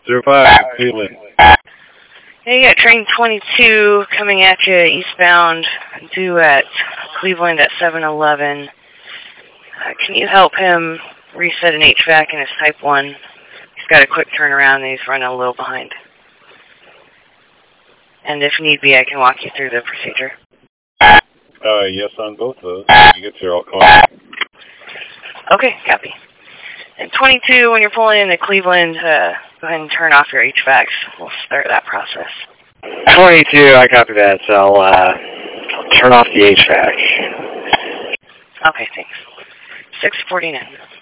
05, Cleveland. Hey, you got train 22 coming at you eastbound, due at Cleveland at 7:11. Can you help him reset an HVAC in his Type 1? He's got a quick turnaround and he's running a little behind. And if need be, I can walk you through the procedure. Yes on both of those. When you get there, I'll call you. Okay, copy. And 22, when you're pulling into Cleveland, go ahead and turn off your HVACs. We'll start that process. 22, I copy that, so I'll turn off the HVAC. Okay, thanks. 6:49.